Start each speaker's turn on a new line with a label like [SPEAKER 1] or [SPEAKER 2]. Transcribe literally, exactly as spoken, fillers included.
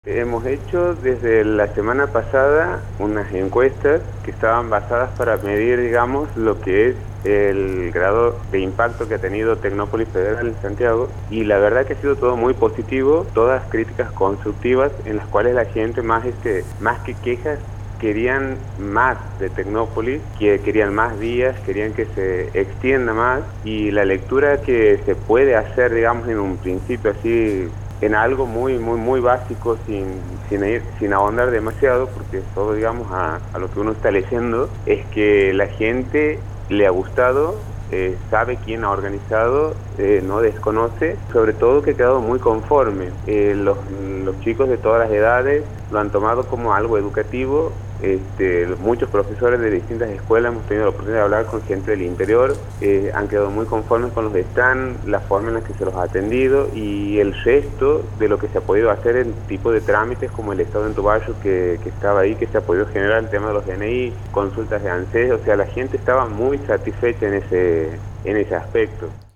[SPEAKER 1] Hemos hecho desde la semana pasada unas encuestas que estaban basadas para medir, digamos, lo que es el grado de impacto que ha tenido Tecnópolis Federal en Santiago, y la verdad que ha sido todo muy positivo, todas críticas constructivas en las cuales la gente más, este, más que quejas querían más de Tecnópolis, que querían más días, querían que se extienda más, y la lectura que se puede hacer, digamos, en un principio así, en algo muy muy muy básico, sin, sin, ir, sin ahondar demasiado, porque todo, digamos, a, a lo que uno está leyendo, es que la gente le ha gustado, eh, sabe quién ha organizado, eh, no desconoce, sobre todo que ha quedado muy conforme. Eh, los, los chicos de todas las edades lo han tomado como algo educativo. Este, muchos profesores de distintas escuelas hemos tenido la oportunidad de hablar con gente del interior, eh, han quedado muy conformes con los stands, la forma en la que se los ha atendido y el resto de lo que se ha podido hacer en tipo de trámites como el estado en Toballo que, que estaba ahí, que se ha podido generar el tema de los D N I, consultas de ANSES, o sea, la gente estaba muy satisfecha en ese, en ese aspecto.